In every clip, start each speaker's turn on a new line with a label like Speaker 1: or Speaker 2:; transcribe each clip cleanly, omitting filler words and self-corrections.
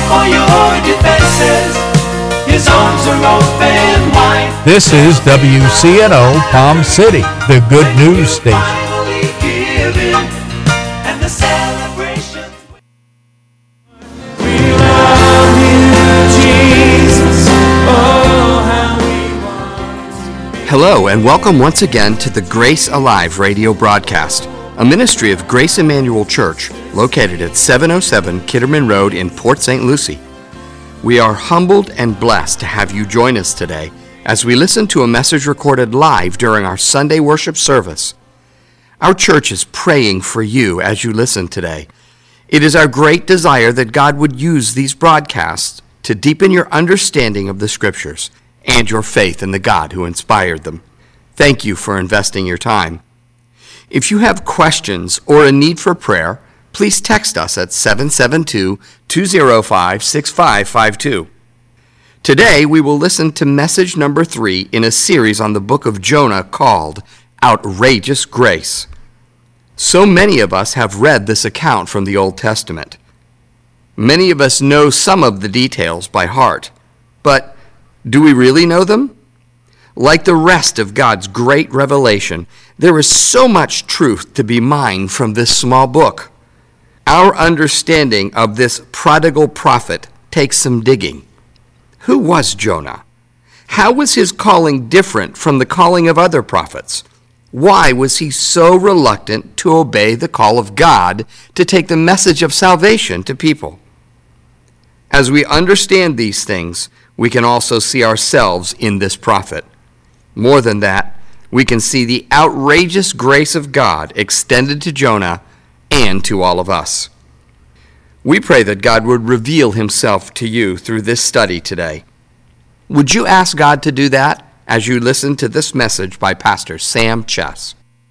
Speaker 1: for your defenses. His arms are open wide.
Speaker 2: This is WCNO Palm City, the good news station.
Speaker 1: Finally given, and the celebrations. We love you, Jesus. Oh, how we want.
Speaker 3: Hello, and welcome once again to the Grace Alive radio broadcast, a ministry of Grace Emmanuel Church located at 707 Kitterman Road in Port St. Lucie. We are humbled and blessed to have you join us today as we listen to a message recorded live during our Sunday worship service. Our church is praying for you as you listen today. It is our great desire that God would use these broadcasts to deepen your understanding of the Scriptures and your faith in the God who inspired them. Thank you for investing your time. If you have questions or a need for prayer, please text us at 772-205-6552. Today, we will listen to message number 3 in a series on the book of Jonah called Outrageous Grace. So many of us have read this account from the Old Testament. Many of us know some of the details by heart, but do we really know them? Like the rest of God's great revelation, there is so much truth to be mined from this small book. Our understanding of this prodigal prophet takes some digging. Who was Jonah? How was his calling different from the calling of other prophets? Why was he so reluctant to obey the call of God to take the message of salvation to people? As we understand these things, we can also see ourselves in this prophet. More than that, we can see the outrageous grace of God extended to Jonah and to all of us. We pray that God would reveal himself to you through this study today. Would you ask God to do that as you listen to this message by Pastor Sam Chess?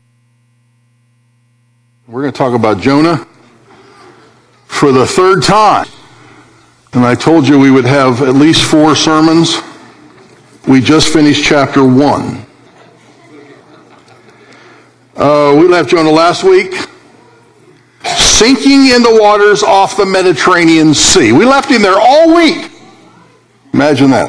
Speaker 4: We're going to talk about Jonah for the third time. And I told you we would have at least 4 sermons. We just finished chapter 1. We left Jonah last week, sinking in the waters off the Mediterranean Sea. We left him there all week. Imagine that.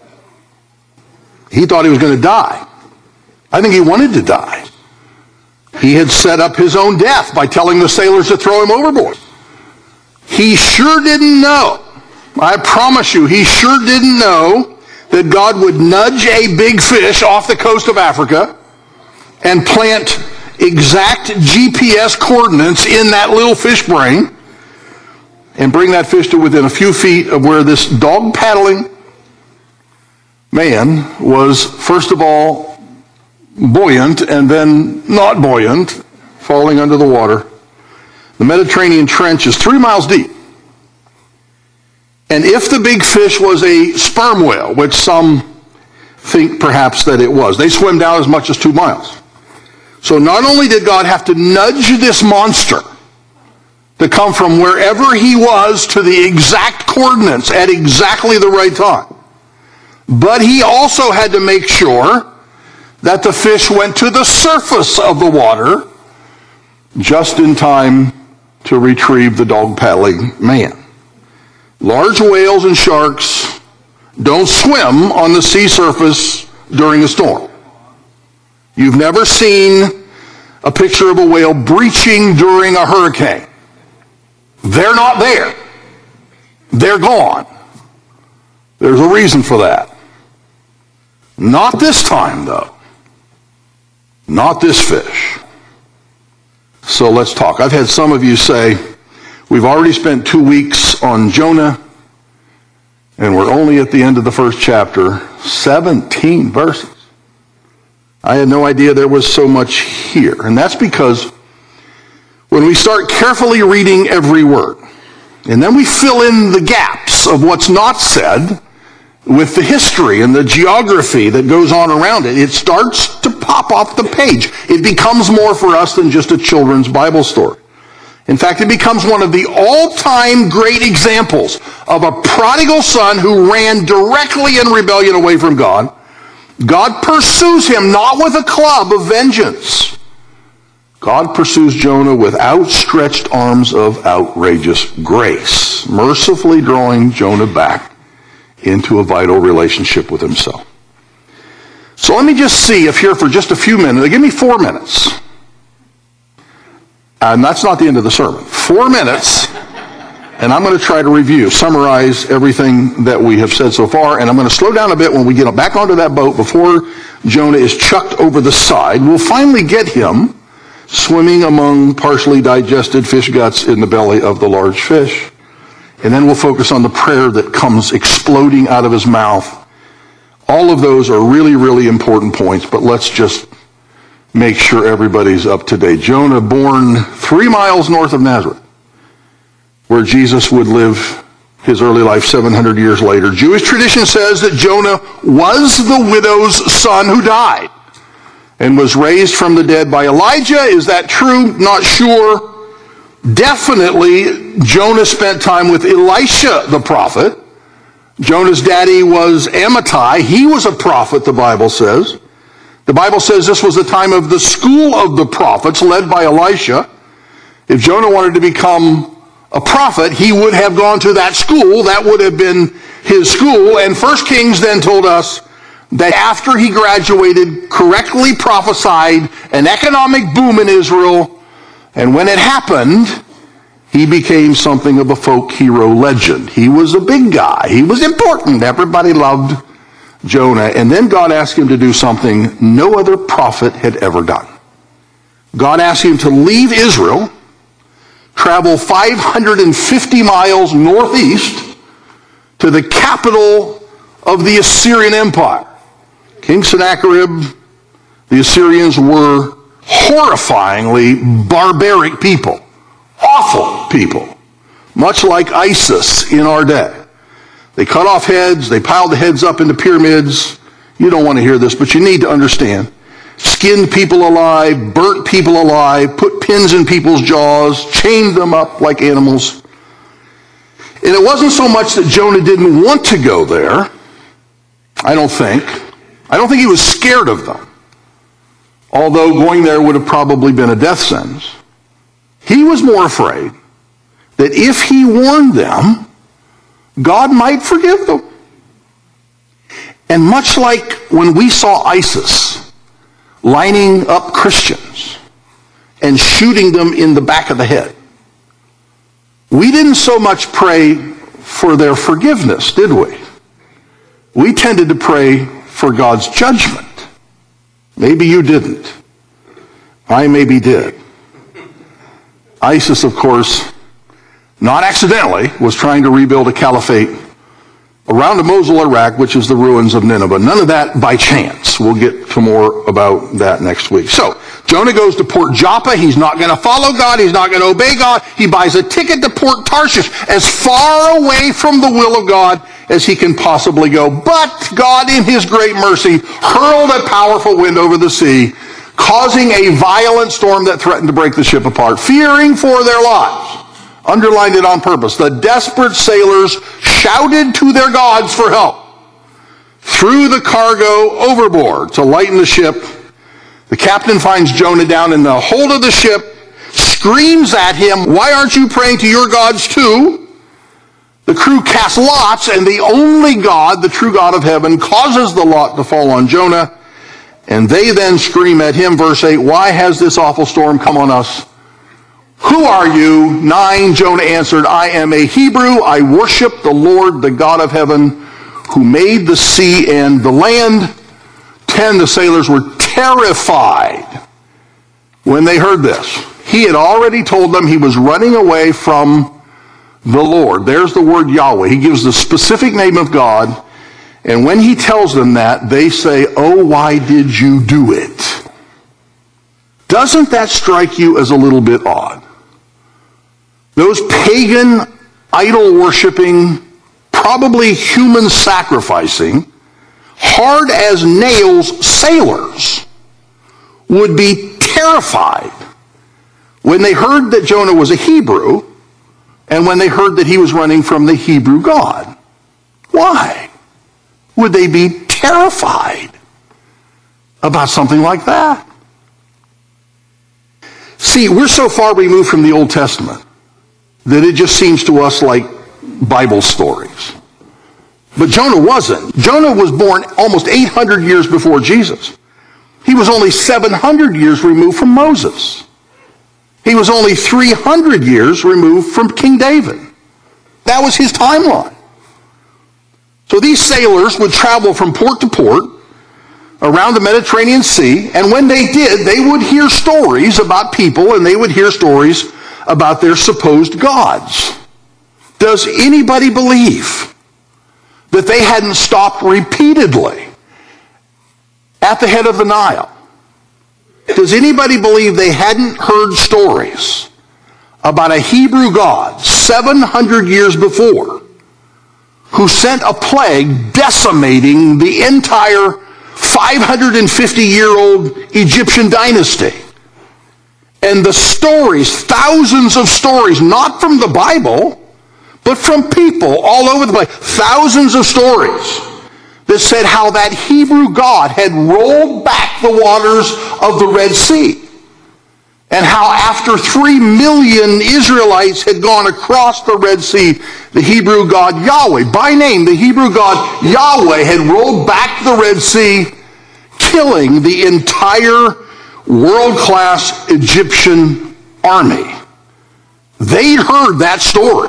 Speaker 4: He thought he was going to die. I think he wanted to die. He had set up his own death by telling the sailors to throw him overboard. He sure didn't know. I promise you, he sure didn't know that God would nudge a big fish off the coast of Africa and plant exact GPS coordinates in that little fish brain and bring that fish to within a few feet of where this dog paddling man was, first of all, buoyant and then not buoyant, falling under the water. The Mediterranean Trench is 3 miles deep. And if the big fish was a sperm whale, which some think perhaps that it was, they swim down as much as 2 miles. So not only did God have to nudge this monster to come from wherever he was to the exact coordinates at exactly the right time, but he also had to make sure that the fish went to the surface of the water just in time to retrieve the dog paddling man. Large whales and sharks don't swim on the sea surface during a storm. You've never seen a picture of a whale breaching during a hurricane. They're not there. They're gone. There's a reason for that. Not this time, though. Not this fish. So let's talk. I've had some of you say, we've already spent 2 weeks on Jonah, and we're only at the end of the first chapter, 17 verses. I had no idea there was so much here. And that's because when we start carefully reading every word, and then we fill in the gaps of what's not said with the history and the geography that goes on around it, it starts to pop off the page. It becomes more for us than just a children's Bible story. In fact, it becomes one of the all-time great examples of a prodigal son who ran directly in rebellion away from God. God pursues him not with a club of vengeance. God pursues Jonah with outstretched arms of outrageous grace. Jesus mercifully drawing Jonah back into a vital relationship with himself. So let me just see if here for just a few minutes, give me 4 minutes. And that's not the end of the sermon. 4 minutes, and I'm going to try to summarize everything that we have said so far, and I'm going to slow down a bit when we get back onto that boat before Jonah is chucked over the side. We'll finally get him swimming among partially digested fish guts in the belly of the large fish. And then we'll focus on the prayer that comes exploding out of his mouth. All of those are really, really important points, but let's just make sure everybody's up to date. Jonah, born 3 miles north of Nazareth, where Jesus would live his early life 700 years later. Jewish tradition says that Jonah was the widow's son who died and was raised from the dead by Elijah. Is that true? Not sure. Definitely, Jonah spent time with Elisha the prophet. Jonah's daddy was Amittai. He was a prophet, the Bible says. The Bible says this was the time of the school of the prophets led by Elisha. If Jonah wanted to become a prophet, he would have gone to that school. That would have been his school. And 1 Kings then told us that after he graduated, correctly prophesied an economic boom in Israel. And when it happened, he became something of a folk hero legend. He was a big guy. He was important. Everybody loved Jonah. And then God asked him to do something no other prophet had ever done. God asked him to leave Israel, travel 550 miles northeast to the capital of the Assyrian Empire. King Sennacherib, the Assyrians were horrifyingly barbaric people. Awful people. Much like ISIS in our day. They cut off heads. They piled the heads up into pyramids. You don't want to hear this, but you need to understand. Skinned people alive, burnt people alive, put pins in people's jaws, chained them up like animals. And it wasn't so much that Jonah didn't want to go there. I don't think he was scared of them. Although going there would have probably been a death sentence. He was more afraid that if he warned them, God might forgive them. And much like when we saw ISIS lining up Christians and shooting them in the back of the head, we didn't so much pray for their forgiveness, did we? We tended to pray for God's judgment. Maybe you didn't. I maybe did. ISIS, of course, not accidentally, was trying to rebuild a caliphate around Mosul, Iraq, which is the ruins of Nineveh. None of that by chance. We'll get to more about that next week. So, Jonah goes to Port Joppa. He's not going to follow God. He's not going to obey God. He buys a ticket to Port Tarshish, as far away from the will of God as he can possibly go. But God, in his great mercy, hurled a powerful wind over the sea, causing a violent storm that threatened to break the ship apart. Fearing for their lives, underlined it on purpose, the desperate sailors shouted to their gods for help, threw the cargo overboard to lighten the ship. The captain finds Jonah down in the hold of the ship, screams at him, "Why aren't you praying to your gods too?" The crew casts lots, and the only God, the true God of heaven, causes the lot to fall on Jonah. And they then scream at him, verse 8, "Why has this awful storm come on us? Who are you?" 9, Jonah answered, "I am a Hebrew. I worship the Lord, the God of heaven, who made the sea and the land." 10, the sailors were terrified when they heard this. He had already told them he was running away from the Lord. There's the word Yahweh. He gives the specific name of God. And when he tells them that, they say, "Oh, why did you do it?" Doesn't that strike you as a little bit odd? Those pagan, idol-worshiping, probably human-sacrificing, hard-as-nails sailors would be terrified when they heard that Jonah was a Hebrew and when they heard that he was running from the Hebrew God. Why would they be terrified about something like that? See, we're so far removed from the Old Testament that it just seems to us like Bible stories. But Jonah wasn't. Jonah was born almost 800 years before Jesus. He was only 700 years removed from Moses. He was only 300 years removed from King David. That was his timeline. So these sailors would travel from port to port around the Mediterranean Sea, and when they did, they would hear stories about people, and they would hear stories about their supposed gods. Does anybody believe that they hadn't stopped repeatedly at the head of the Nile? Does anybody believe they hadn't heard stories about a Hebrew god 700 years before who sent a plague decimating the entire 550-year-old Egyptian dynasty? And the stories, thousands of stories, not from the Bible, but from people all over the place, thousands of stories that said how that Hebrew God had rolled back the waters of the Red Sea, and how after 3 million Israelites had gone across the Red Sea, the Hebrew God Yahweh, by name, the Hebrew God Yahweh had rolled back the Red Sea, killing the entire world-class Egyptian army. They'd heard that story.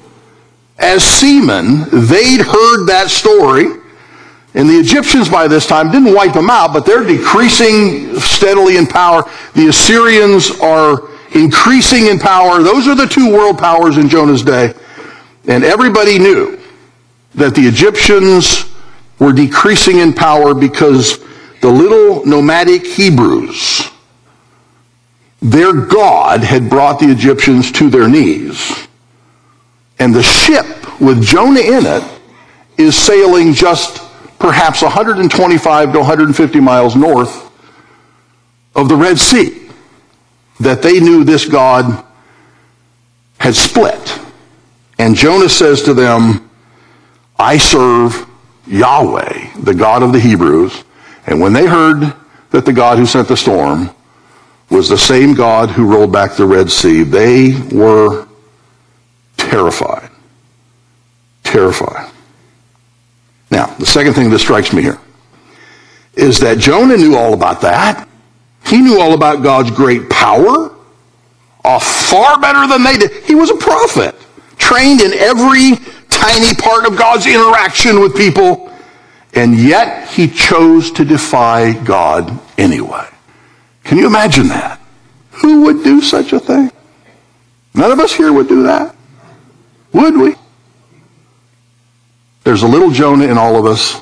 Speaker 4: As seamen, they'd heard that story. And the Egyptians by this time didn't wipe them out, but they're decreasing steadily in power. The Assyrians are increasing in power. Those are the two world powers in Jonah's day. And everybody knew that the Egyptians were decreasing in power because the little nomadic Hebrews, their God had brought the Egyptians to their knees. And the ship with Jonah in it is sailing just perhaps 125 to 150 miles north of the Red Sea, that they knew this God had split. And Jonah says to them, I serve Yahweh, the God of the Hebrews. And when they heard that the God who sent the storm was the same God who rolled back the Red Sea, they were terrified. Terrified. Now, the second thing that strikes me here is that Jonah knew all about that. He knew all about God's great power, far better than they did. He was a prophet, trained in every tiny part of God's interaction with people, and yet he chose to defy God anyway. Can you imagine that? Who would do such a thing? None of us here would do that. Would we? There's a little Jonah in all of us.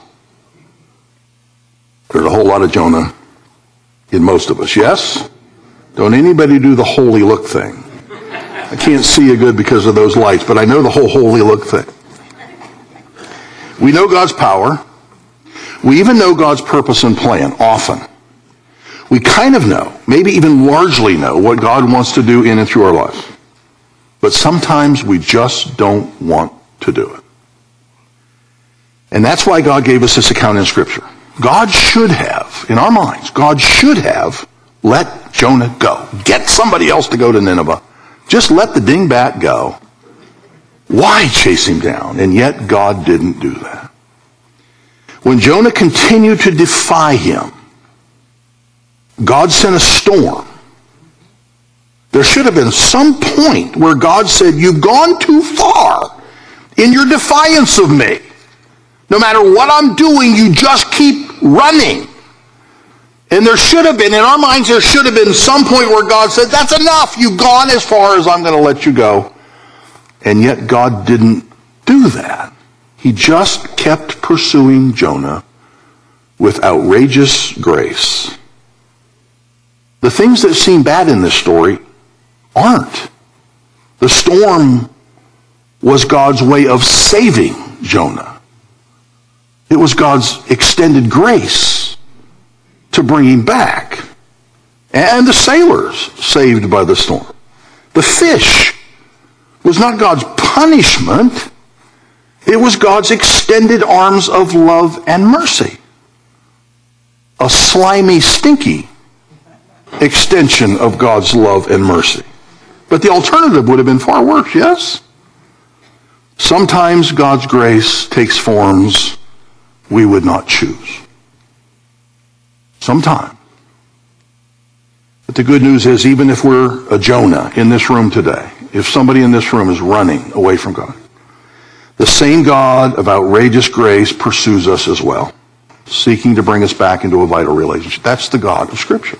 Speaker 4: There's a whole lot of Jonah in most of us. Yes? Don't anybody do the holy look thing. I can't see you good because of those lights, but I know the whole holy look thing. We know God's power. We even know God's purpose and plan, often. We kind of know, maybe even largely know, what God wants to do in and through our lives. But sometimes we just don't want to do it. And that's why God gave us this account in Scripture. God should have, in our minds, God should have let Jonah go. Get somebody else to go to Nineveh. Just let the dingbat go. Why chase him down? And yet God didn't do that. When Jonah continued to defy him, God sent a storm. There should have been some point where God said, you've gone too far in your defiance of me. No matter what I'm doing, you just keep running. And there should have been, in our minds, there should have been some point where God said, that's enough. You've gone as far as I'm going to let you go. And yet God didn't do that. He just kept pursuing Jonah with outrageous grace. The things that seem bad in this story aren't. The storm was God's way of saving Jonah. It was God's extended grace to bring him back. And the sailors saved by the storm. The fish was not God's punishment. It was God's extended arms of love and mercy. A slimy, stinky extension of God's love and mercy. But the alternative would have been far worse, yes? Sometimes God's grace takes forms we would not choose. Sometimes. But the good news is, even if we're a Jonah in this room today, if somebody in this room is running away from God, the same God of outrageous grace pursues us as well, seeking to bring us back into a vital relationship. That's the God of Scripture.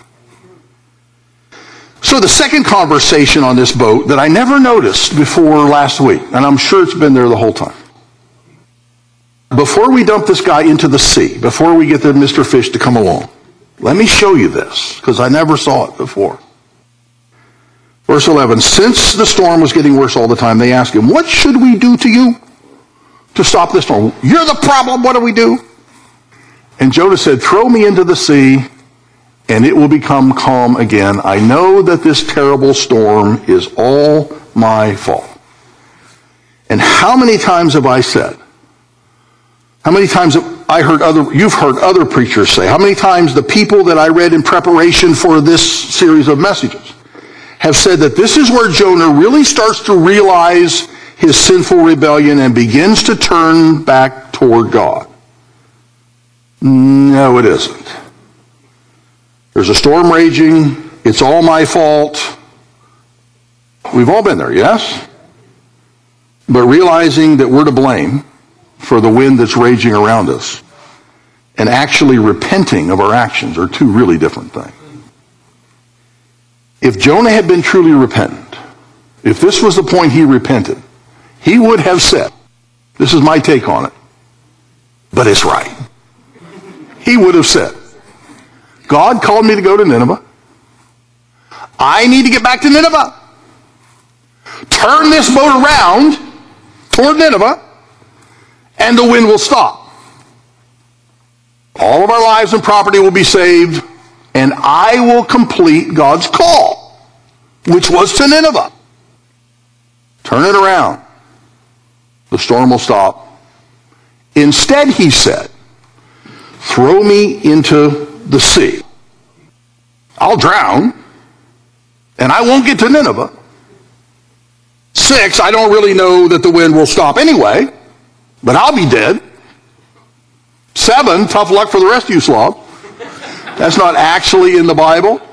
Speaker 4: So the second conversation on this boat that I never noticed before last week, and I'm sure it's been there the whole time. Before we dump this guy into the sea, before we get the Mr. Fish to come along, let me show you this, because I never saw it before. Verse 11, since the storm was getting worse all the time, they asked him, what should we do to you to stop this storm? You're the problem, what do we do? And Jonah said, throw me into the sea, and it will become calm again. I know that this terrible storm is all my fault. And how many times have I said, how many times have you've heard other preachers say, how many times the people that I read in preparation for this series of messages have said that this is where Jonah really starts to realize his sinful rebellion and begins to turn back toward God. No, it isn't. There's a storm raging. It's all my fault. We've all been there, yes? But realizing that we're to blame for the wind that's raging around us and actually repenting of our actions are two really different things. If Jonah had been truly repentant, if this was the point he repented, he would have said, this is my take on it, but it's right. He would have said, God called me to go to Nineveh. I need to get back to Nineveh. Turn this boat around toward Nineveh, and the wind will stop. All of our lives and property will be saved, and I will complete God's call, which was to Nineveh. Turn it around. The storm will stop. Instead, he said, throw me into the sea. I'll drown, and I won't get to Nineveh. 6, I don't really know that the wind will stop anyway, but I'll be dead. 7, tough luck for the rest of you slobs. That's not actually in the Bible.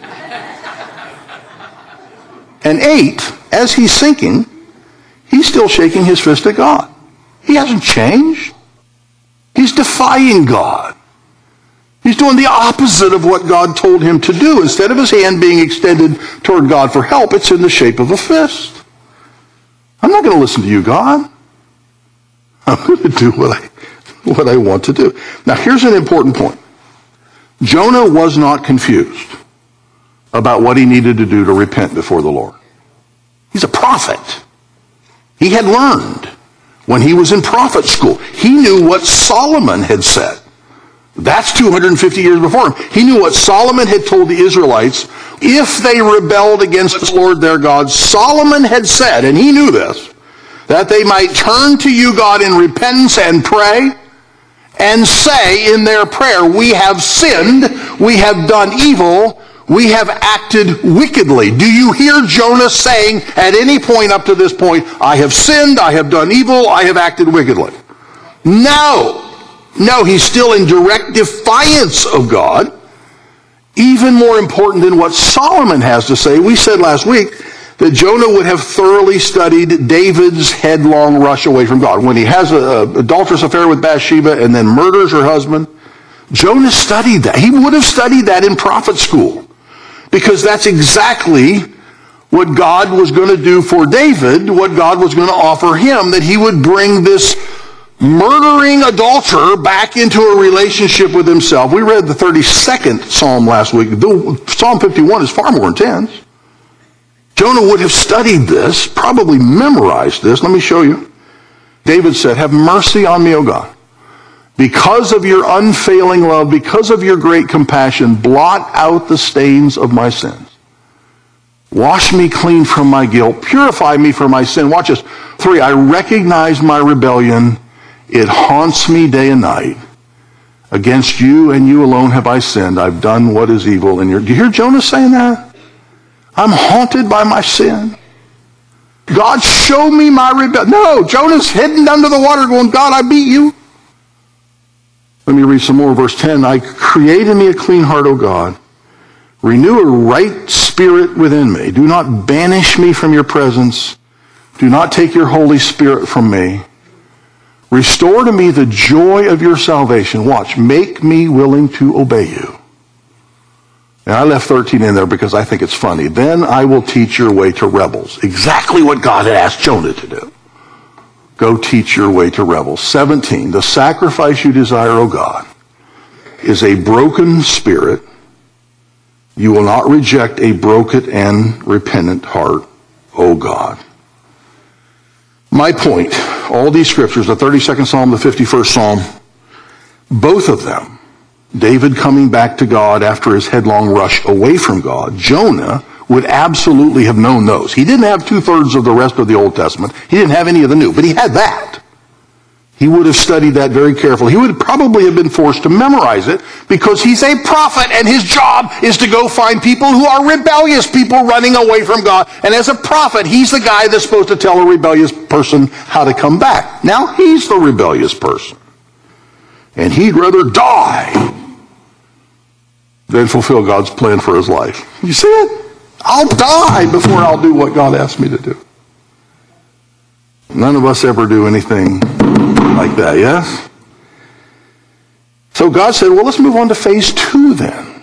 Speaker 4: And 8, as he's sinking, he's still shaking his fist at God. He hasn't changed. He's defying God. He's doing the opposite of what God told him to do. Instead of his hand being extended toward God for help, it's in the shape of a fist. I'm not going to listen to you, God. I'm going to do what I want to do. Now, here's an important point. Jonah was not confused about what he needed to do to repent before the Lord. He's a prophet. He had learned when he was in prophet school. He knew what Solomon had said. That's 250 years before him. He knew what Solomon had told the Israelites. If they rebelled against the Lord their God, Solomon had said, and he knew this, that they might turn to you, God, in repentance and pray, and say in their prayer, we have sinned, we have done evil, we have acted wickedly. Do you hear Jonah saying at any point up to this point, I have sinned, I have done evil, I have acted wickedly? No. No, he's still in direct defiance of God. Even more important than what Solomon has to say, we said last week that Jonah would have thoroughly studied David's headlong rush away from God. When he has an adulterous affair with Bathsheba and then murders her husband, Jonah studied that. He would have studied that in prophet school, because that's exactly what God was going to do for David, what God was going to offer him, that he would bring this murdering adulterer back into a relationship with himself. We read the 32nd Psalm last week. Psalm 51 is far more intense. Jonah would have studied this, probably memorized this. Let me show you. David said, have mercy on me, O God. Because of your unfailing love, because of your great compassion, blot out the stains of my sins. Wash me clean from my guilt. Purify me from my sin. Watch this. 3, I recognize my rebellion. It haunts me day and night. Against you and you alone have I sinned. I've done what is evil in your... Do you hear Jonah saying that? I'm haunted by my sin. God, show me my rebellion. No, Jonah's heading under the water going, God, I beat you. Let me read some more. Verse 10, I create in me a clean heart, O God. Renew a right spirit within me. Do not banish me from your presence. Do not take your Holy Spirit from me. Restore to me the joy of your salvation. Watch, make me willing to obey you. And I left 13 in there because I think it's funny. Then I will teach your way to rebels. Exactly what God had asked Jonah to do. Go teach your way to rebels. 17, the sacrifice you desire, O God, is a broken spirit. You will not reject a broken and repentant heart, O God. My point, all these scriptures, the 32nd Psalm, the 51st Psalm, both of them, David coming back to God after his headlong rush away from God, Jonah would absolutely have known those. He didn't have 2/3 of the rest of the Old Testament. He didn't have any of the New, but he had that. He would have studied that very carefully. He would probably have been forced to memorize it because he's a prophet and his job is to go find people who are rebellious, people running away from God. And as a prophet, he's the guy that's supposed to tell a rebellious person how to come back. Now he's the rebellious person. And he'd rather die than fulfill God's plan for his life. You see it? I'll die before I'll do what God asked me to do. None of us ever do anything like that, yes? So God said, well, let's move on to phase 2 then.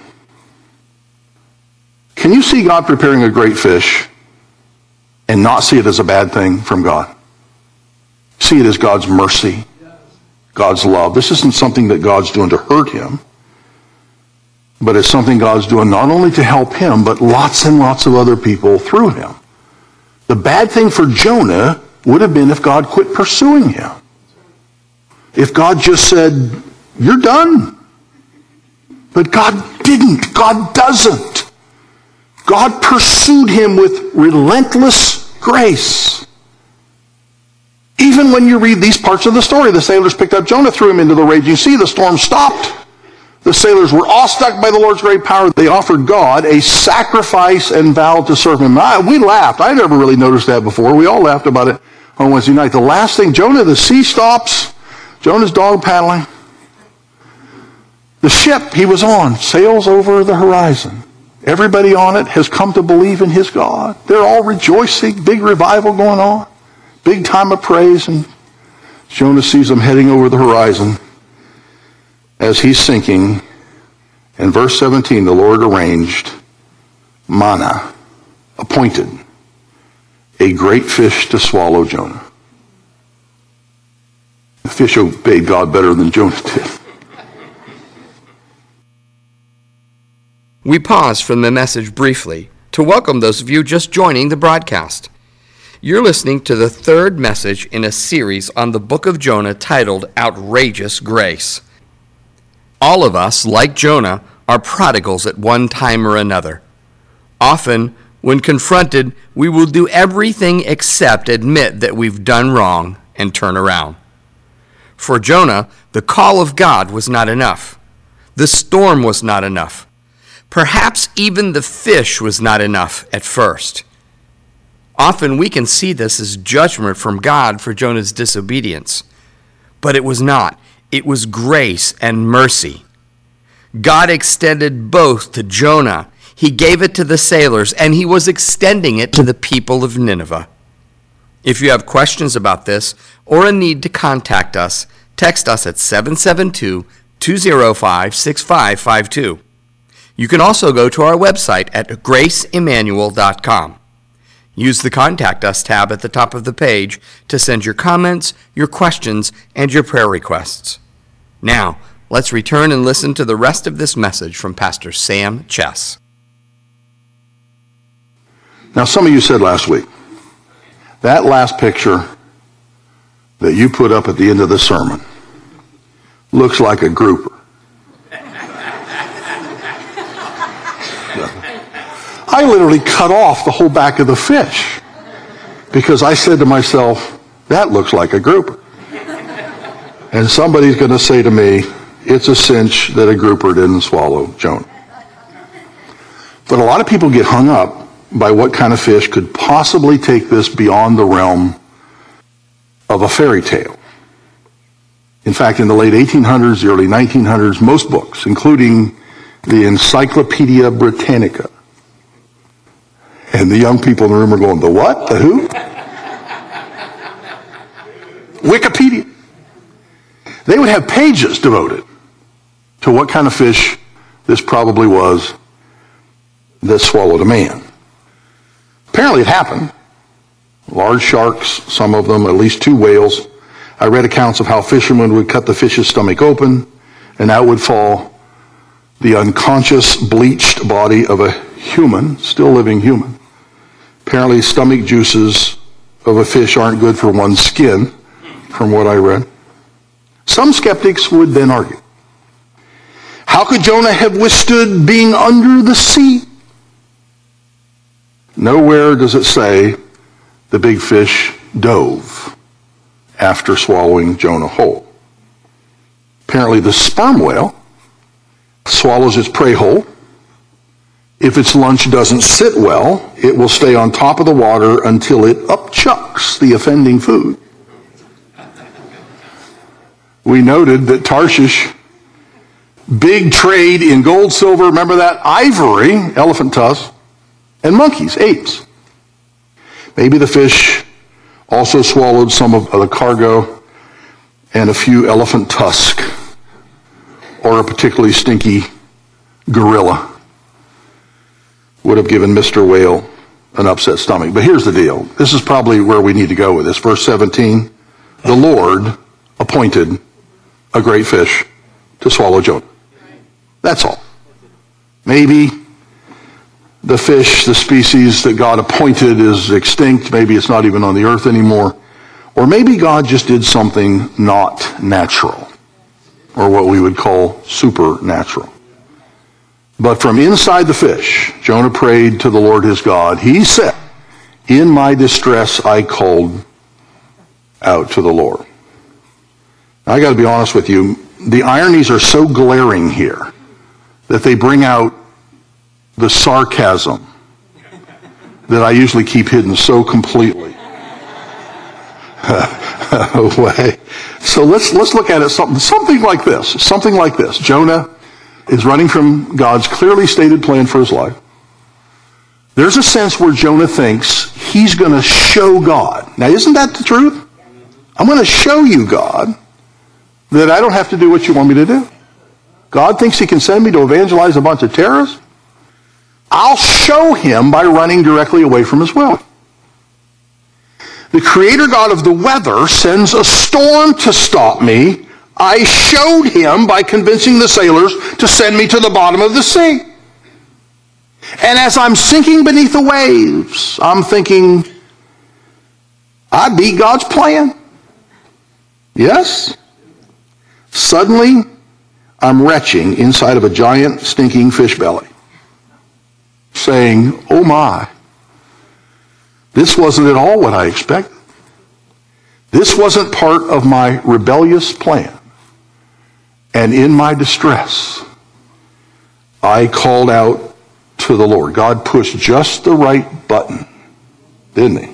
Speaker 4: Can you see God preparing a great fish and not see it as a bad thing from God? See it as God's mercy, God's love. This isn't something that God's doing to hurt him, but it's something God's doing not only to help him, but lots and lots of other people through him. The bad thing for Jonah would have been if God quit pursuing him. If God just said, you're done. But God didn't. God doesn't. God pursued him with relentless grace. Even when you read these parts of the story, the sailors picked up Jonah, threw him into the raging sea, the storm stopped. The sailors were awestruck by the Lord's great power. They offered God a sacrifice and vowed to serve him. We laughed. I never really noticed that before. We all laughed about it on Wednesday night. The last thing, Jonah, the sea stops. Jonah's dog paddling. The ship he was on sails over the horizon. Everybody on it has come to believe in his God. They're all rejoicing. Big revival going on. Big time of praise. And Jonah sees them heading over the horizon. As he's sinking, in verse 17, the Lord arranged manna, appointed, a great fish to swallow Jonah. The fish obeyed God better than Jonah did.
Speaker 3: We pause from the message briefly to welcome those of you just joining the broadcast. You're listening to the third message in a series on the book of Jonah titled Outrageous Grace. All of us, like Jonah, are prodigals at one time or another. Often, when confronted, we will do everything except admit that we've done wrong and turn around. For Jonah, the call of God was not enough. The storm was not enough. Perhaps even the fish was not enough at first. Often we can see this as judgment from God for Jonah's disobedience. But it was not. It was grace and mercy. God extended both to Jonah. He gave it to the sailors, and he was extending it to the people of Nineveh. If you have questions about this or a need to contact us, text us at 772-205-6552. You can also go to our website at graceemmanuel.com. Use the Contact Us tab at the top of the page to send your comments, your questions, and your prayer requests. Now, let's return and listen to the rest of this message from Pastor Sam Chess.
Speaker 4: Now, some of you said last week, that last picture that you put up at the end of the sermon looks like a grouper. I literally cut off the whole back of the fish because I said to myself, that looks like a grouper. And somebody's going to say to me, it's a cinch that a grouper didn't swallow Jonah. But a lot of people get hung up by what kind of fish could possibly take this beyond the realm of a fairy tale. In fact, in the late 1800s, the early 1900s, most books, including the Encyclopedia Britannica, and the young people in the room are going, the what? The who? Wikipedia. They would have pages devoted to what kind of fish this probably was that swallowed a man. Apparently it happened. Large sharks, some of them, at least 2 whales. I read accounts of how fishermen would cut the fish's stomach open, and out would fall the unconscious, bleached body of a human, still living human. Apparently stomach juices of a fish aren't good for one's skin, from what I read. Some skeptics would then argue, how could Jonah have withstood being under the sea? Nowhere does it say the big fish dove after swallowing Jonah whole. Apparently the sperm whale swallows its prey whole. If its lunch doesn't sit well, it will stay on top of the water until it upchucks the offending food. We noted that Tarshish, big trade in gold, silver, remember that? Ivory, elephant tusks, and monkeys, apes. Maybe the fish also swallowed some of the cargo and a few elephant tusks, or a particularly stinky gorilla would have given Mr. Whale an upset stomach. But here's the deal. This is probably where we need to go with this. Verse 17, the Lord appointed a great fish to swallow Jonah. That's all. Maybe the fish, the species that God appointed, is extinct. Maybe it's not even on the earth anymore. Or maybe God just did something not natural, or what we would call supernatural. But from inside the fish, Jonah prayed to the Lord his God. He said, in my distress I called out to the Lord. Now, I got to be honest with you. The ironies are so glaring here that they bring out the sarcasm that I usually keep hidden so completely away. So let's look at it something like this. Something like this. Jonah is running from God's clearly stated plan for his life. There's a sense where Jonah thinks he's going to show God. Now, isn't that the truth? I'm going to show you, God, that I don't have to do what you want me to do. God thinks he can send me to evangelize a bunch of terrorists. I'll show him by running directly away from his will. The creator God of the weather sends a storm to stop me. I showed him by convincing the sailors to send me to the bottom of the sea. And as I'm sinking beneath the waves, I'm thinking, I beat God's plan. Yes? Suddenly, I'm retching inside of a giant, stinking fish belly, saying, oh my, this wasn't at all what I expected. This wasn't part of my rebellious plan. And in my distress, I called out to the Lord. God pushed just the right button, didn't he?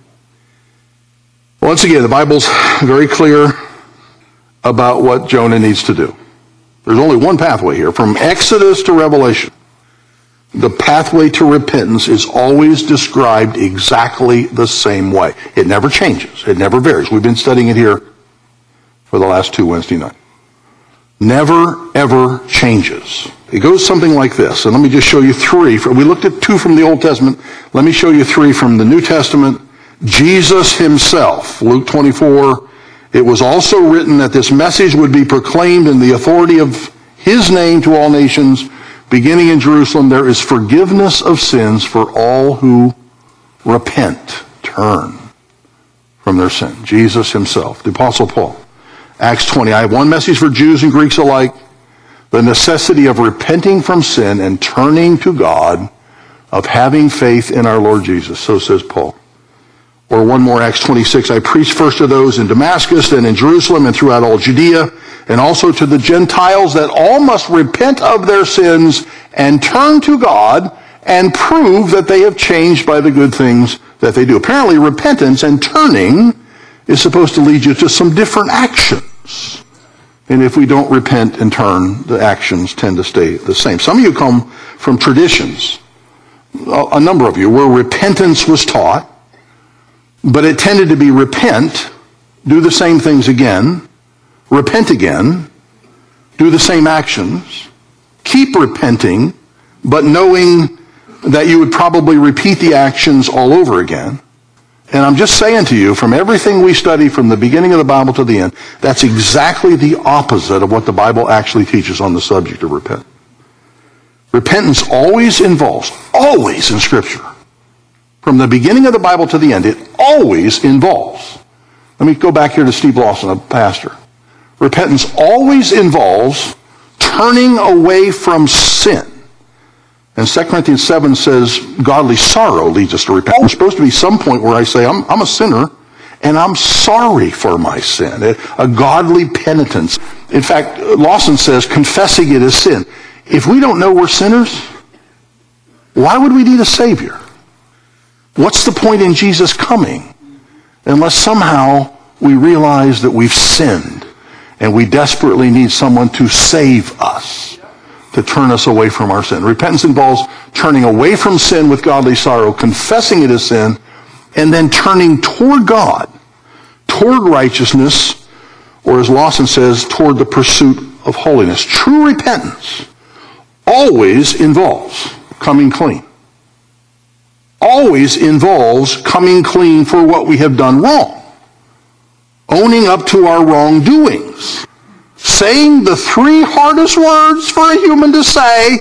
Speaker 4: Once again, the Bible's very clear about what Jonah needs to do. There's only one pathway here. From Exodus to Revelation, the pathway to repentance is always described exactly the same way. It never changes. It never varies. We've been studying it here for the last 2 Wednesday nights. Never, ever changes. It goes something like this. And let me just show you 3. We looked at 2 from the Old Testament. Let me show you 3 from the New Testament. Jesus himself, Luke 24, it was also written that this message would be proclaimed in the authority of his name to all nations, beginning in Jerusalem. There is forgiveness of sins for all who repent, turn from their sin. Jesus himself, the Apostle Paul. Acts 20, I have one message for Jews and Greeks alike, the necessity of repenting from sin and turning to God, of having faith in our Lord Jesus. So says Paul. Or one more, Acts 26, I preached first to those in Damascus, then in Jerusalem and throughout all Judea, and also to the Gentiles, that all must repent of their sins and turn to God and prove that they have changed by the good things that they do. Apparently, repentance and turning is supposed to lead you to some different actions. And if we don't repent and turn, the actions tend to stay the same. Some of you come from traditions, a number of you, where repentance was taught, but it tended to be repent, do the same things again, repent again, do the same actions, keep repenting, but knowing that you would probably repeat the actions all over again. And I'm just saying to you, from everything we study from the beginning of the Bible to the end, that's exactly the opposite of what the Bible actually teaches on the subject of repentance. Repentance always involves, always in Scripture, from the beginning of the Bible to the end, it always involves. Let me go back here to Steve Lawson, a pastor. Repentance always involves turning away from sin. And 2 Corinthians 7 says, godly sorrow leads us to repentance. There's supposed to be some point where I say, I'm a sinner, and I'm sorry for my sin. A godly penitence. In fact, Lawson says, confessing it as sin. If we don't know we're sinners, why would we need a Savior? What's the point in Jesus coming unless somehow we realize that we've sinned and we desperately need someone to save us, to turn us away from our sin? Repentance involves turning away from sin with godly sorrow, confessing it as sin, and then turning toward God, toward righteousness, or as Lawson says, toward the pursuit of holiness. True repentance always involves coming clean. Always involves coming clean for what we have done wrong. Owning up to our wrongdoings. Saying the three hardest words for a human to say,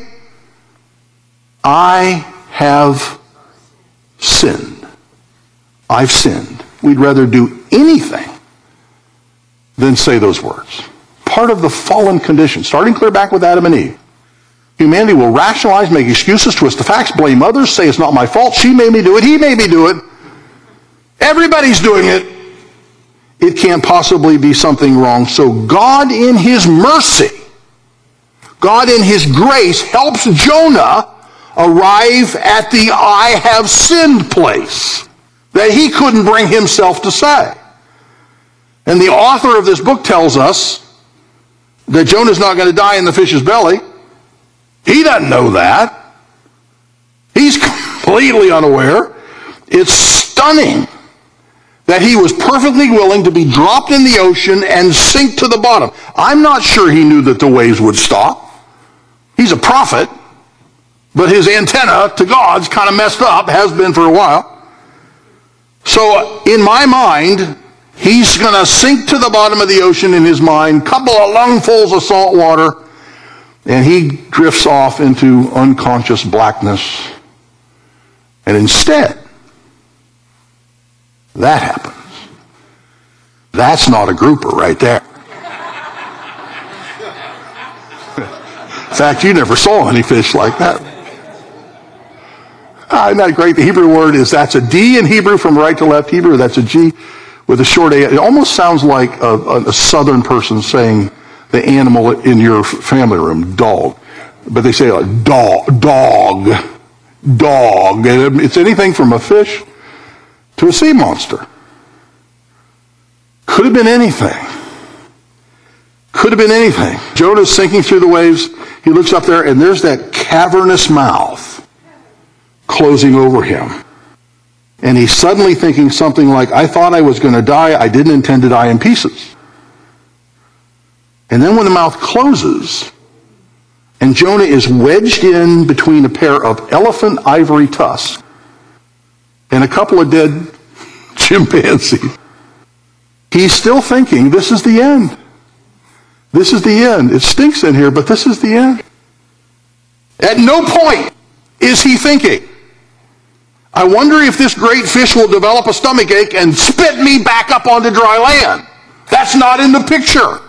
Speaker 4: I have sinned. I've sinned. We'd rather do anything than say those words. Part of the fallen condition, starting clear back with Adam and Eve. Humanity will rationalize, make excuses, twist the facts, blame others, say it's not my fault, she made me do it, he made me do it. Everybody's doing it. It can't possibly be something wrong. So God in his mercy, God in his grace helps Jonah arrive at the I have sinned place that he couldn't bring himself to say. And the author of this book tells us that Jonah's not going to die in the fish's belly. He doesn't know that. He's completely unaware. It's stunning that he was perfectly willing to be dropped in the ocean and sink to the bottom. I'm not sure he knew that the waves would stop. He's a prophet, but his antenna to God's kind of messed up, has been for a while. So in my mind, he's going to sink to the bottom of the ocean in his mind, couple of lungfuls of salt water, and he drifts off into unconscious blackness. And instead, that happens. That's not a grouper right there. In fact, you never saw any fish like that. Isn't that great? The Hebrew word is, that's a D in Hebrew from right to left Hebrew. That's a G with a short A. It almost sounds like a southern person saying the animal in your family room, dog. But they say dog. And it's anything from a fish to a sea monster. Could have been anything. Could have been anything. Jonah's sinking through the waves. He looks up there, and there's that cavernous mouth closing over him. And he's suddenly thinking something like, I thought I was going to die. I didn't intend to die in pieces. And then when the mouth closes, and Jonah is wedged in between a pair of elephant ivory tusks and a couple of dead chimpanzees, he's still thinking, this is the end. This is the end. It stinks in here, but this is the end. At no point is he thinking, I wonder if this great fish will develop a stomach ache and spit me back up onto dry land. That's not in the picture.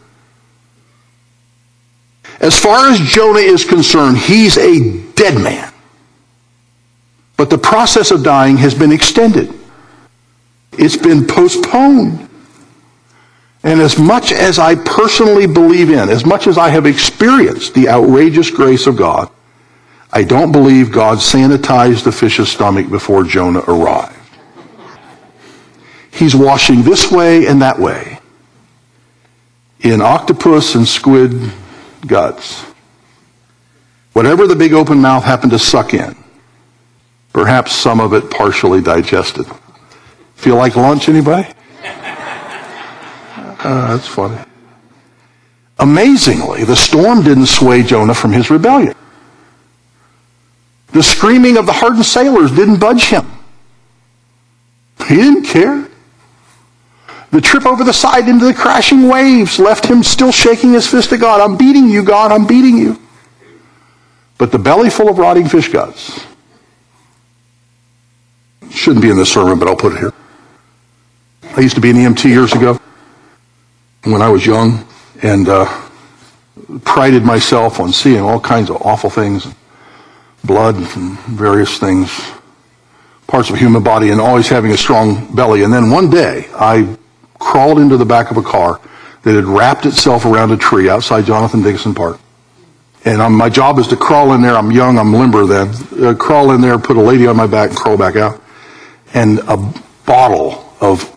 Speaker 4: As far as Jonah is concerned, he's a dead man. But the process of dying has been extended. It's been postponed. And as much as I personally believe in, as much as I have experienced the outrageous grace of God, I don't believe God sanitized the fish's stomach before Jonah arrived. He's washing this way and that way in octopus and squid guts. Whatever the big open mouth happened to suck in, perhaps some of it partially digested. Feel like lunch, anybody? That's funny. Amazingly, the storm didn't sway Jonah from his rebellion. The screaming of the hardened sailors didn't budge him. He didn't care. The trip over the side into the crashing waves left him still shaking his fist at God. I'm beating you, God, I'm beating you. But the belly full of rotting fish guts, shouldn't be in this sermon, but I'll put it here. I used to be an EMT years ago when I was young, and prided myself on seeing all kinds of awful things, blood and various things, parts of a human body, and always having a strong belly. And then one day, I crawled into the back of a car that had wrapped itself around a tree outside Jonathan Dickinson Park. And my job is to crawl in there. I'm young, I'm limber then. Crawl in there, put a lady on my back, and crawl back out. And a bottle of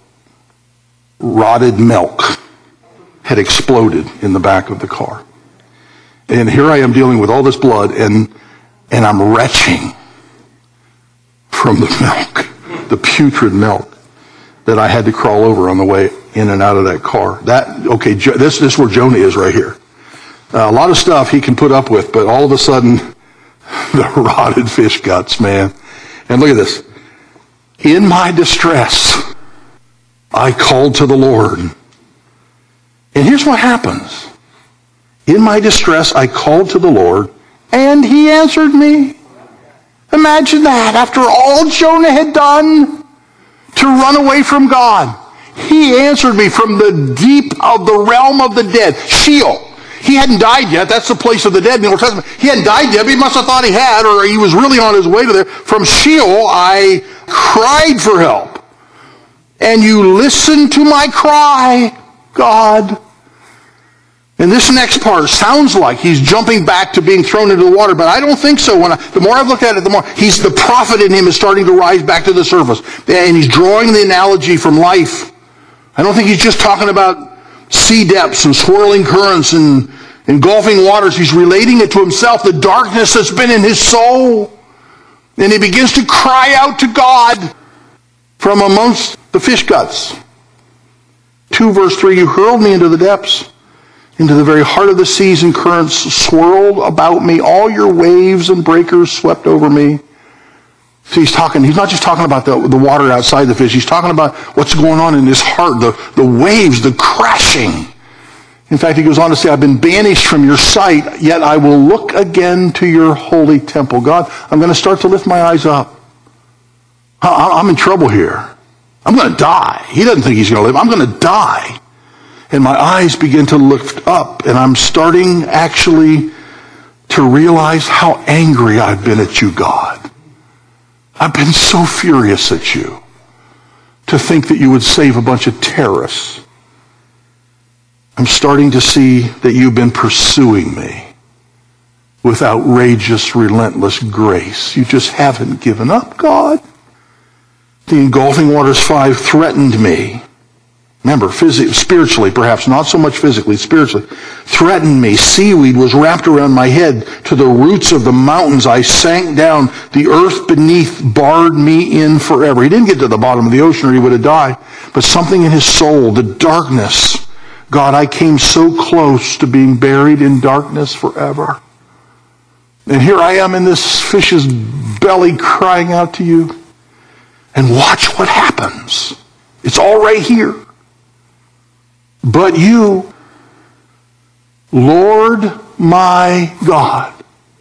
Speaker 4: rotted milk had exploded in the back of the car. And here I am dealing with all this blood, and I'm retching from the milk, the putrid milk that I had to crawl over on the way in and out of that car. This is where Jonah is right here. A lot of stuff he can put up with, but all of a sudden, the rotted fish guts, man. And look at this. In my distress, I called to the Lord. And here's what happens. In my distress, I called to the Lord, and he answered me. Imagine that. After all Jonah had done to run away from God, he answered me from the deep of the realm of the dead, Sheol. He hadn't died yet. That's the place of the dead in the Old Testament. He hadn't died yet, but he must have thought he had, or he was really on his way to there. From Sheol, I cried for help. And you listened to my cry, God. And this next part sounds like he's jumping back to being thrown into the water, but I don't think so. The more I've looked at it, the more the prophet in him is starting to rise back to the surface. And he's drawing the analogy from life. I don't think he's just talking about sea depths and swirling currents and engulfing waters. He's relating it to himself, the darkness that's been in his soul. And he begins to cry out to God from amongst the fish guts. 2 verse 3, you hurled me into the depths, into the very heart of the seas, and currents swirled about me. All your waves and breakers swept over me. So he's not just talking about the water outside the fish. He's talking about what's going on in his heart, the waves, the crashing. In fact, he goes on to say, I've been banished from your sight, yet I will look again to your holy temple. God, I'm going to start to lift my eyes up. I'm in trouble here. I'm going to die. He doesn't think he's going to live. I'm going to die. And my eyes begin to lift up, and I'm starting actually to realize how angry I've been at you, God. I've been so furious at you to think that you would save a bunch of terrorists. I'm starting to see that you've been pursuing me with outrageous, relentless grace. You just haven't given up, God. The engulfing waters 5 threatened me. Remember, spiritually, perhaps not so much physically, spiritually, threatened me. Seaweed was wrapped around my head. To the roots of the mountains I sank down. The earth beneath barred me in forever. He didn't get to the bottom of the ocean or he would have died. But something in his soul, the darkness. God, I came so close to being buried in darkness forever. And here I am in this fish's belly crying out to you. And watch what happens. It's all right here. But you, Lord my God,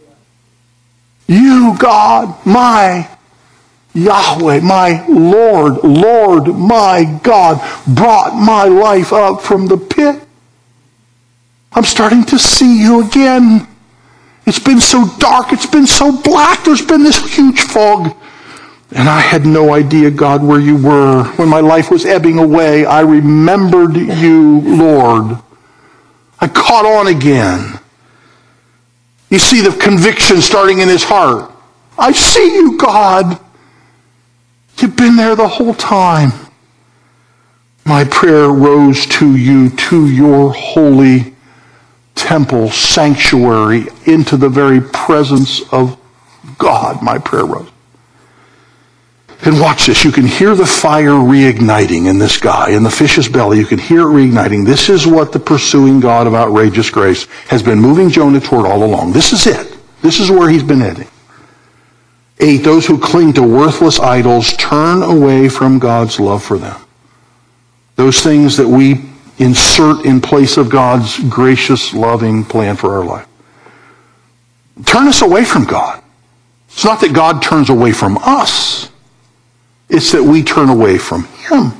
Speaker 4: you, God, my Yahweh, my Lord, Lord my God, brought my life up from the pit. I'm starting to see you again. It's been so dark, it's been so black, there's been this huge fog. And I had no idea, God, where you were. When my life was ebbing away, I remembered you, Lord. I caught on again. You see the conviction starting in his heart. I see you, God. You've been there the whole time. My prayer rose to you, to your holy temple, sanctuary, into the very presence of God. My prayer rose. And watch this. You can hear the fire reigniting in this guy, in the fish's belly. You can hear it reigniting. This is what the pursuing God of outrageous grace has been moving Jonah toward all along. This is it. This is where he's been heading. 8, those who cling to worthless idols turn away from God's love for them. Those things that we insert in place of God's gracious, loving plan for our life. Turn us away from God. It's not that God turns away from us. It's that we turn away from him.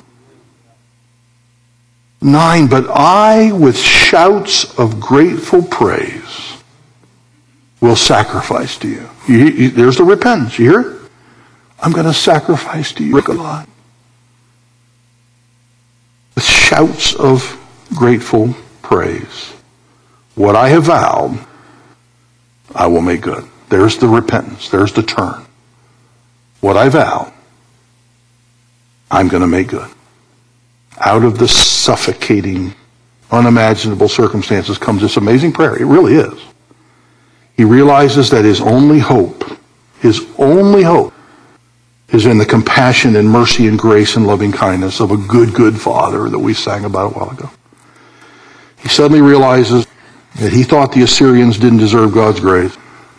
Speaker 4: 9, but I, with shouts of grateful praise, will sacrifice to you. There's the repentance. You hear it? I'm going to sacrifice to you, God. With shouts of grateful praise. What I have vowed, I will make good. There's the repentance. There's the turn. What I vowed, I'm going to make good. Out of the suffocating, unimaginable circumstances comes this amazing prayer. It really is. He realizes that his only hope is in the compassion and mercy and grace and loving kindness of a good, good Father that we sang about a while ago. He suddenly realizes that he thought the Assyrians didn't deserve God's grace.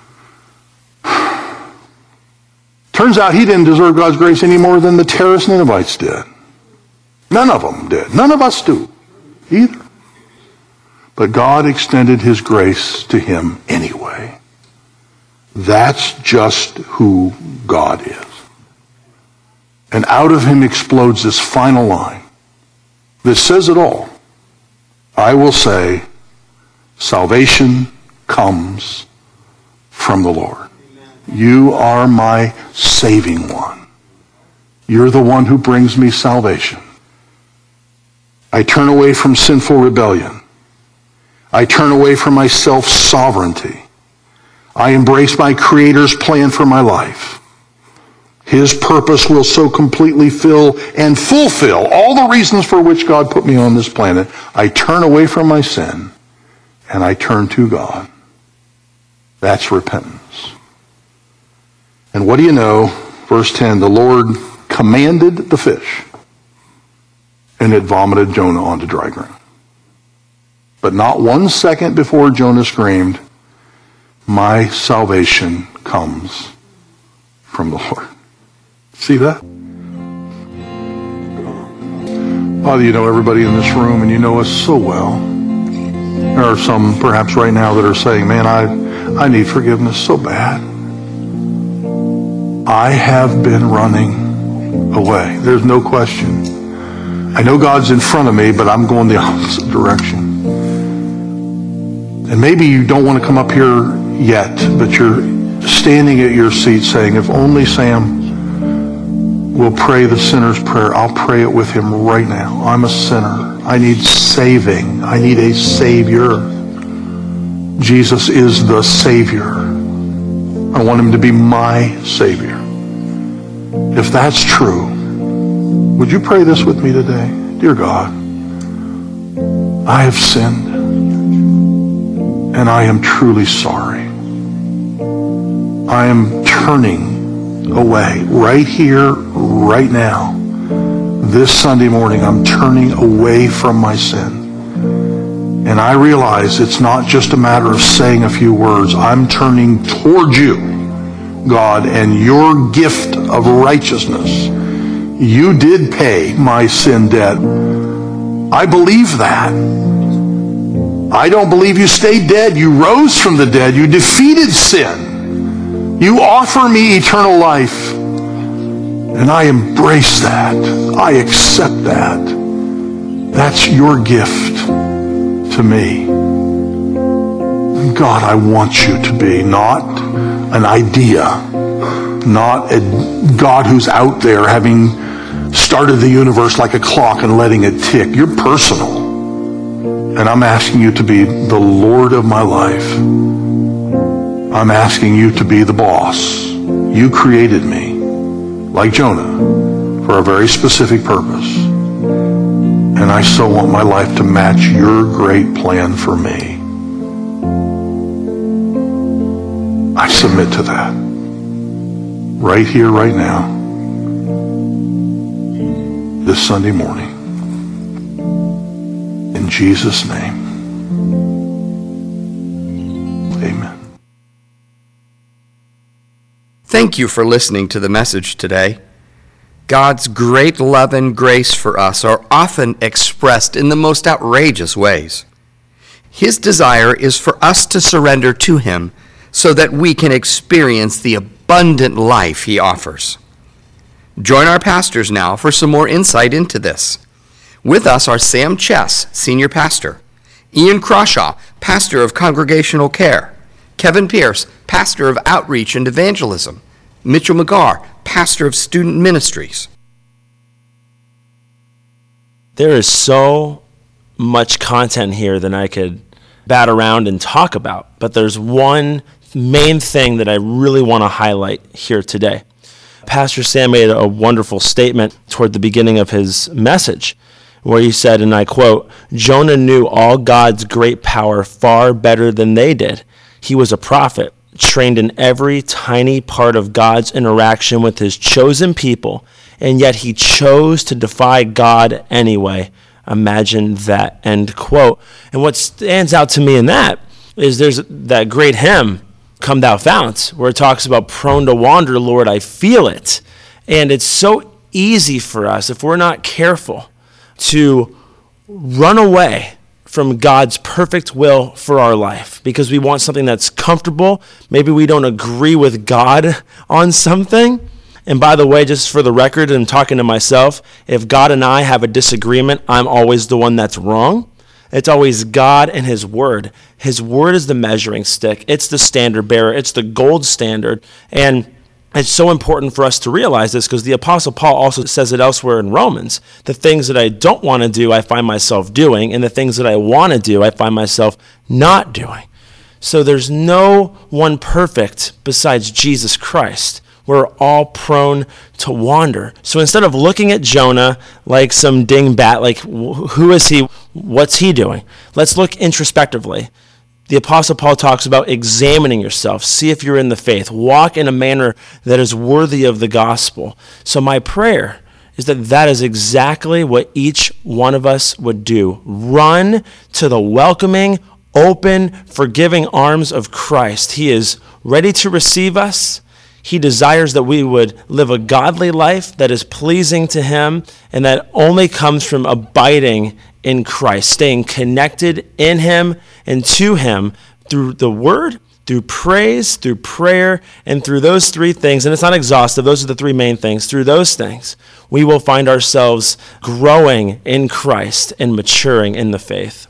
Speaker 4: Turns out he didn't deserve God's grace any more than the terrorist Ninevites did. None of them did. None of us do either. But God extended his grace to him anyway. That's just who God is. And out of him explodes this final line that says it all. I will say, salvation comes from the Lord. You are my saving one. You're the one who brings me salvation. I turn away from sinful rebellion. I turn away from my self-sovereignty. I embrace my Creator's plan for my life. His purpose will so completely fill and fulfill all the reasons for which God put me on this planet. I turn away from my sin and I turn to God. That's repentance. And what do you know? Verse 10, the Lord commanded the fish and it vomited Jonah onto dry ground. But not 1 second before Jonah screamed, my salvation comes from the Lord. See that? Father, you know everybody in this room and you know us so well. There are some perhaps right now that are saying, man, I need forgiveness so bad. I have been running away. There's no question. I know God's in front of me, but I'm going the opposite direction. And maybe you don't want to come up here yet, but you're standing at your seat saying, if only Sam will pray the sinner's prayer, I'll pray it with him right now. I'm a sinner. I need saving. I need a Savior. Jesus is the Savior. I want him to be my Savior. If that's true, would you pray this with me today? Dear God, I have sinned and I am truly sorry. I am turning away right here, right now. This Sunday morning, I'm turning away from my sin. And I realize it's not just a matter of saying a few words. I'm turning toward you, God, and your gift of righteousness. You did pay my sin debt. I believe that. I don't believe you stayed dead. You rose from the dead. You defeated sin. You offer me eternal life. And I embrace that. I accept that. That's your gift to me. God, I want you to be not an idea, not a God who's out there having started the universe like a clock and letting it tick. You're personal. And I'm asking you to be the Lord of my life. I'm asking you to be the boss. You created me, like Jonah, for a very specific purpose. And I so want my life to match your great plan for me. I submit to that. Right here, right now. This Sunday morning. In Jesus' name. Amen.
Speaker 3: Thank you for listening to the message today. God's great love and grace for us are often expressed in the most outrageous ways. His desire is for us to surrender to Him so that we can experience the abundant life He offers. Join our pastors now for some more insight into this. With us are Sam Chess, Senior Pastor, Ian Crawshaw, Pastor of Congregational Care, Kevin Pierce, Pastor of Outreach and Evangelism, Mitchell McGarr, Pastor of Student Ministries.
Speaker 5: There is so much content here that I could bat around and talk about, but there's one main thing that I really want to highlight here today. Pastor Sam made a wonderful statement toward the beginning of his message, where he said, and I quote, "Jonah knew all God's great power far better than they did. He was a prophet, trained in every tiny part of God's interaction with his chosen people, and yet he chose to defy God anyway. Imagine that," end quote. And what stands out to me in that is there's that great hymn, "Come Thou Fount," where it talks about prone to wander, Lord, I feel it. And it's so easy for us, if we're not careful, to run away from God's perfect will for our life because we want something that's comfortable. Maybe we don't agree with God on something. And by the way, just for the record, and talking to myself, if God and I have a disagreement, I'm always the one that's wrong. It's always God and His Word. His Word is the measuring stick. It's the standard bearer. It's the gold standard. And it's so important for us to realize this because the Apostle Paul also says it elsewhere in Romans. The things that I don't want to do, I find myself doing, and the things that I want to do, I find myself not doing. So there's no one perfect besides Jesus Christ. We're all prone to wander. So instead of looking at Jonah like some dingbat, like who is he, what's he doing? Let's look introspectively. The Apostle Paul talks about examining yourself, see if you're in the faith, walk in a manner that is worthy of the gospel. So my prayer is that that is exactly what each one of us would do. Run to the welcoming, open, forgiving arms of Christ. He is ready to receive us. He desires that we would live a godly life that is pleasing to Him and that only comes from abiding in Christ, staying connected in Him and to Him through the Word, through praise, through prayer, and through those three things. And it's not exhaustive. Those are the three main things. Through those things, we will find ourselves growing in Christ and maturing in the faith.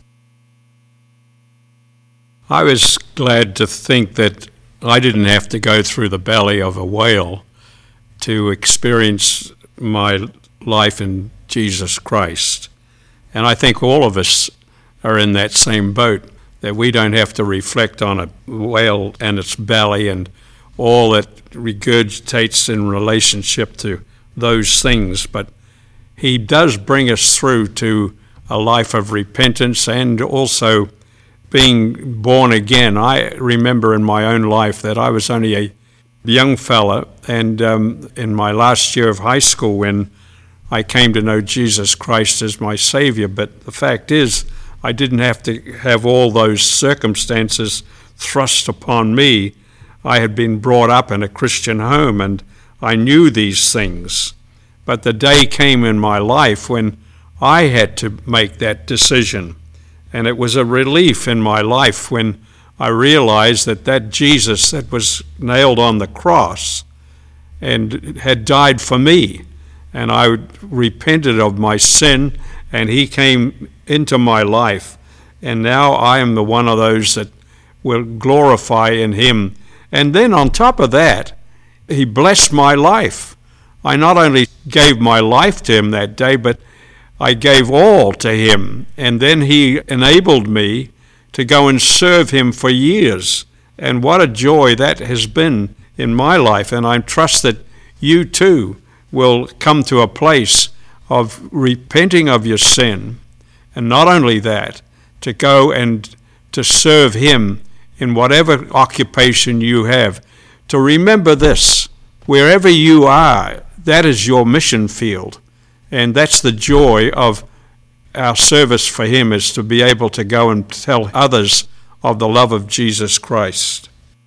Speaker 6: I was glad to think that I didn't have to go through the belly of a whale to experience my life in Jesus Christ. And I think all of us are in that same boat, that we don't have to reflect on a whale and its belly and all that regurgitates in relationship to those things. But He does bring us through to a life of repentance and also being born again. I remember in my own life that I was only a young fella, and in my last year of high school when I came to know Jesus Christ as my Savior. But the fact is, I didn't have to have all those circumstances thrust upon me. I had been brought up in a Christian home, and I knew these things. But the day came in my life when I had to make that decision. And it was a relief in my life when I realized that Jesus that was nailed on the cross and had died for me. And I repented of my sin, and He came into my life. And now I am the one of those that will glorify in Him. And then on top of that, He blessed my life. I not only gave my life to Him that day, but I gave all to Him, and then He enabled me to go and serve Him for years And what a joy that has been in my life. And I trust that you too will come to a place of repenting of your sin. And not only that, to go and to serve him in whatever occupation you have. To remember this, wherever you are, that is your mission field. And that's the joy of our service for him, is to be able to go and tell others of the love of Jesus Christ.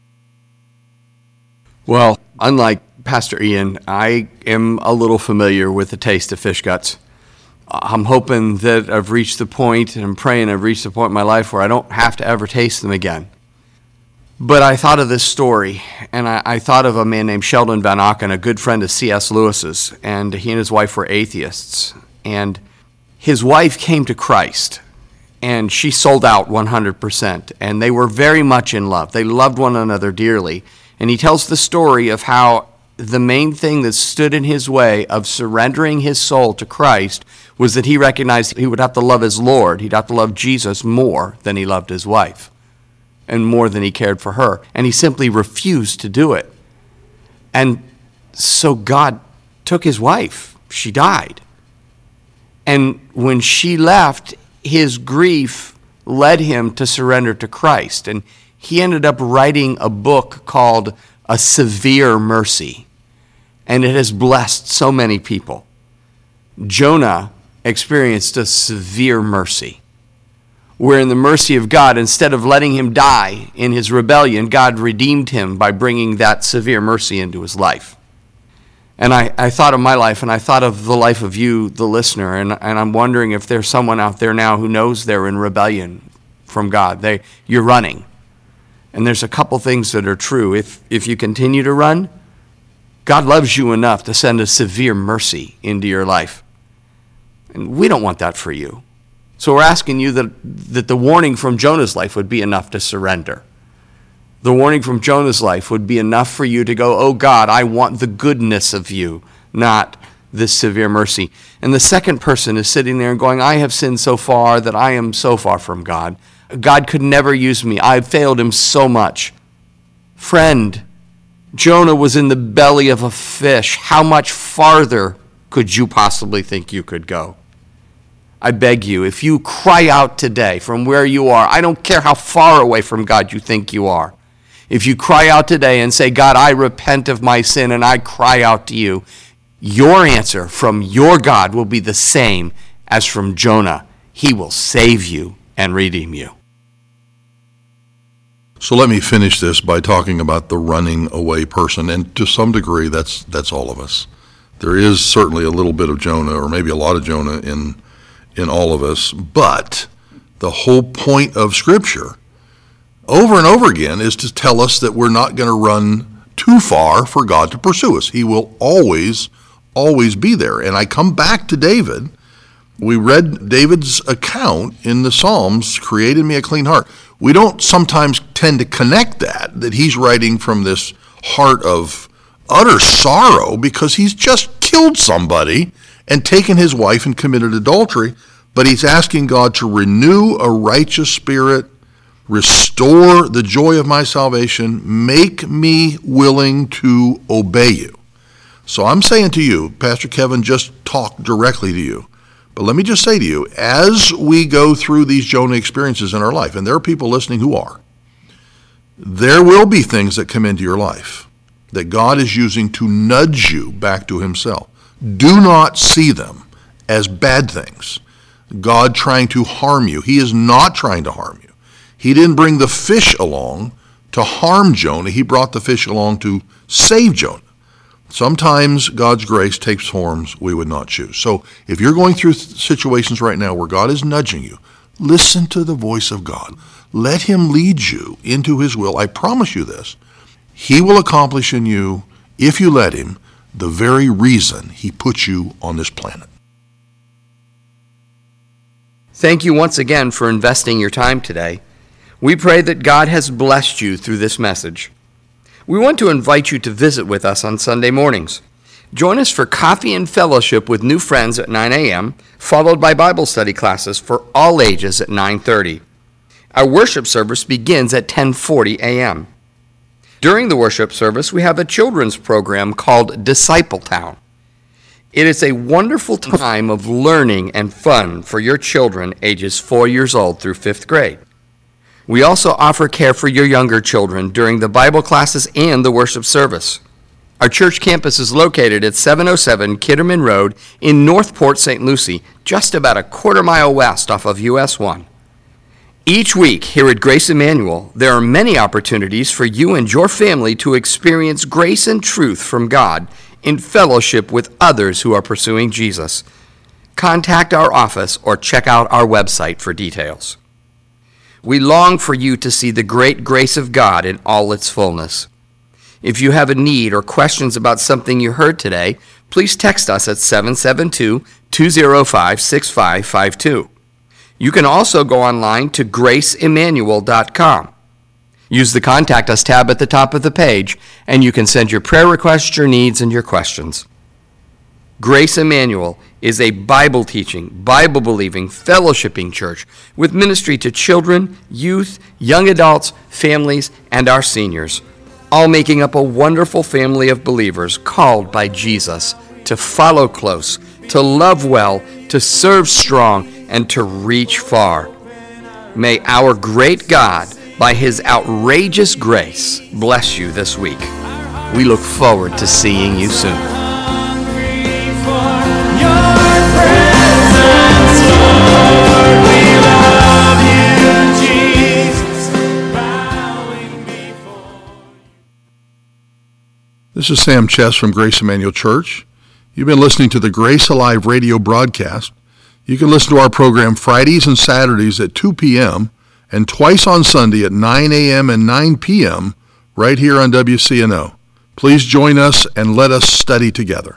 Speaker 3: Well, unlike Pastor Ian, I am a little familiar with the taste of fish guts. I'm hoping that I've reached the point, and I'm praying I've reached the point in my life where I don't have to ever taste them again. But I thought of this story, and I thought of a man named Sheldon Van Auken, a good friend of C.S. Lewis's, and he and his wife were atheists. And his wife came to Christ, and she sold out 100%, and they were very much in love. They loved one another dearly. And he tells the story of how the main thing that stood in his way of surrendering his soul to Christ was that he recognized he would have to love his Lord. He'd have to love Jesus more than he loved his wife, and more than he cared for her. And he simply refused to do it. And so God took his wife. She died. And when she left, his grief led him to surrender to Christ. And he ended up writing a book called A Severe Mercy. And it has blessed so many people. Jonah experienced a severe mercy, where in the mercy of God, instead of letting him die in his rebellion, God redeemed him by bringing that severe mercy into his life. And I thought of my life, and I thought of the life of you, the listener, and I'm wondering if there's someone out there now who knows they're in rebellion from God. You're running. And there's a couple things that are true. If you continue to run, God loves you enough to send a severe mercy into your life. And we don't want that for you. So we're asking you that the warning from Jonah's life would be enough to surrender. The warning from Jonah's life would be enough for you to go, oh God, I want the goodness of you, not this severe mercy. And the second person is sitting there and going, I have sinned so far that I am so far from God. God could never use me. I've failed him so much. Friend, Jonah was in the belly of a fish. How much farther could you possibly think you could go? I beg you, if you cry out today from where you are, I don't care how far away from God you think you are. If you cry out today and say, God, I repent of my sin and I cry out to you, your answer from your God will be the same as from Jonah. He will save you and redeem you.
Speaker 4: So let me finish this by talking about the running away person, and to some degree that's all of us. There is certainly a little bit of Jonah, or maybe a lot of Jonah in all of us, but the whole point of Scripture over and over again is to tell us that we're not going to run too far for God to pursue us. He will always be there. And I come back to David. We read David's account in the Psalms, create in me a clean heart. We don't sometimes tend to connect that he's writing from this heart of utter sorrow because he's just killed somebody and taken his wife and committed adultery, but he's asking God to renew a righteous spirit, restore the joy of my salvation, make me willing to obey you. So I'm saying to you, Pastor Kevin just talked directly to you, but let me just say to you, as we go through these Jonah experiences in our life, and there are people listening who are, there will be things that come into your life that God is using to nudge you back to himself. Do not see them as bad things. God trying to harm you. He is not trying to harm you. He didn't bring the fish along to harm Jonah. He brought the fish along to save Jonah. Sometimes God's grace takes forms we would not choose. So if you're going through situations right now where God is nudging you, listen to the voice of God. Let him lead you into his will. I promise you this. He will accomplish in you, if you let him, the very reason he put you on this planet.
Speaker 3: Thank you once again for investing your time today. We pray that God has blessed you through this message. We want to invite you to visit with us on Sunday mornings. Join us for coffee and fellowship with new friends at 9 a.m., followed by Bible study classes for all ages at 9:30. Our worship service begins at 10:40 a.m. During the worship service, we have a children's program called Disciple Town. It is a wonderful time of learning and fun for your children ages 4 years old through 5th grade. We also offer care for your younger children during the Bible classes and the worship service. Our church campus is located at 707 Kitterman Road in Northport, St. Lucie, just about a quarter-mile west off of US 1. Each week here at Grace Emmanuel, there are many opportunities for you and your family to experience grace and truth from God in fellowship with others who are pursuing Jesus. Contact our office or check out our website for details. We long for you to see the great grace of God in all its fullness. If you have a need or questions about something you heard today, please text us at 772-205-6552. You can also go online to graceemmanuel.com. Use the Contact Us tab at the top of the page, and you can send your prayer requests, your needs, and your questions. Grace Emmanuel is a Bible-teaching, Bible-believing, fellowshipping church with ministry to children, youth, young adults, families, and our seniors, all making up a wonderful family of believers called by Jesus to follow close, to love well, to serve strong, and to reach far. May our great God, by His outrageous grace, bless you this week. We look forward to seeing you soon.
Speaker 4: This is Sam Chess from Grace Emmanuel Church. You've been listening to the Grace Alive radio broadcast. You can listen to our program Fridays and Saturdays at 2 p.m. and twice on Sunday at 9 a.m. and 9 p.m. right here on WCNO. Please join us and let us study together.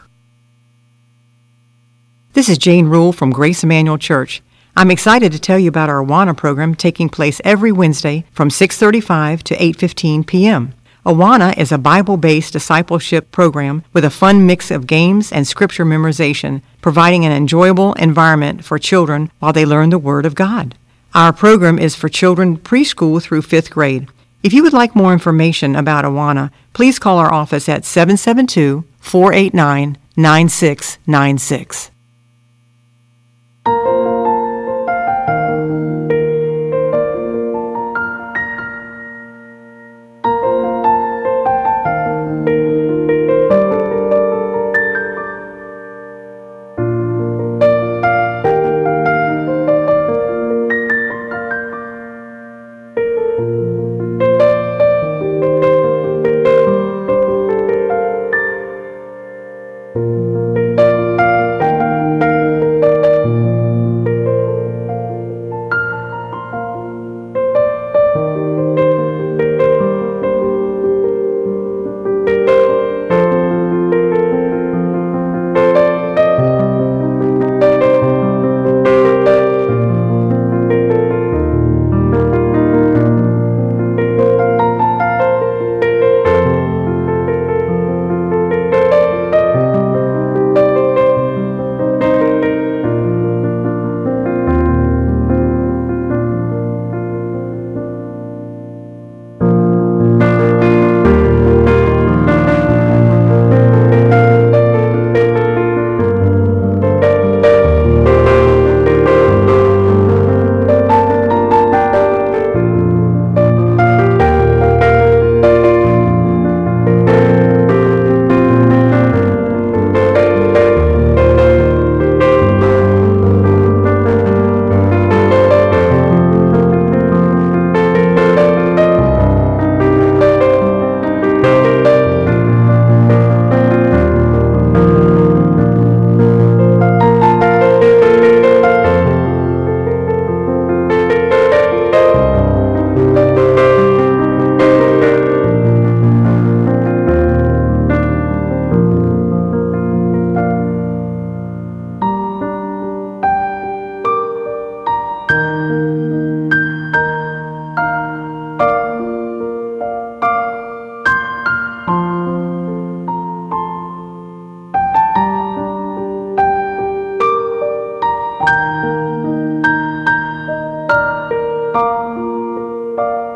Speaker 7: This is Jane Rule from Grace Emmanuel Church. I'm excited to tell you about our Awana program taking place every Wednesday from 6:35 to 8:15 p.m. Awana is a Bible-based discipleship program with a fun mix of games and scripture memorization, providing an enjoyable environment for children while they learn the Word of God. Our program is for children preschool through 5th grade. If you would like more information about Awana, please call our office at 772-489-9696.